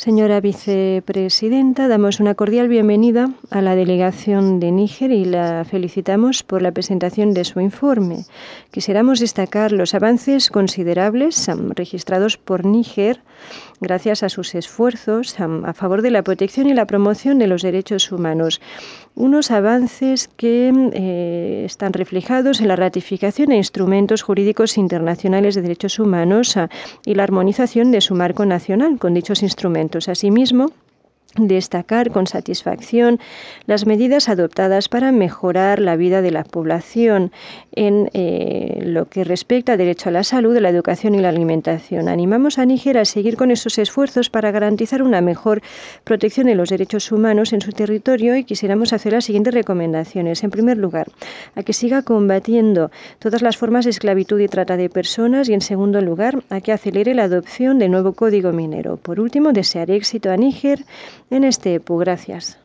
Señora vicepresidenta, damos una cordial bienvenida a la delegación de Níger y la felicitamos por la presentación de su informe. Quisiéramos destacar los avances considerables registrados por Níger gracias a sus esfuerzos a favor de la protección y la promoción de los derechos humanos. Unos avances que están reflejados en la ratificación de instrumentos jurídicos internacionales de derechos humanos y la armonización de su marco nacional con dichos instrumentos. Asimismo, destacar con satisfacción las medidas adoptadas para mejorar la vida de la población en lo que respecta al derecho a la salud, a la educación y la alimentación. Animamos a Níger a seguir con esos esfuerzos para garantizar una mejor protección de los derechos humanos en su territorio y quisiéramos hacer las siguientes recomendaciones. En primer lugar, a que siga combatiendo todas las formas de esclavitud y trata de personas y, en segundo lugar, a que acelere la adopción del nuevo Código Minero. Por último, desear éxito a Níger en este EPU. Gracias.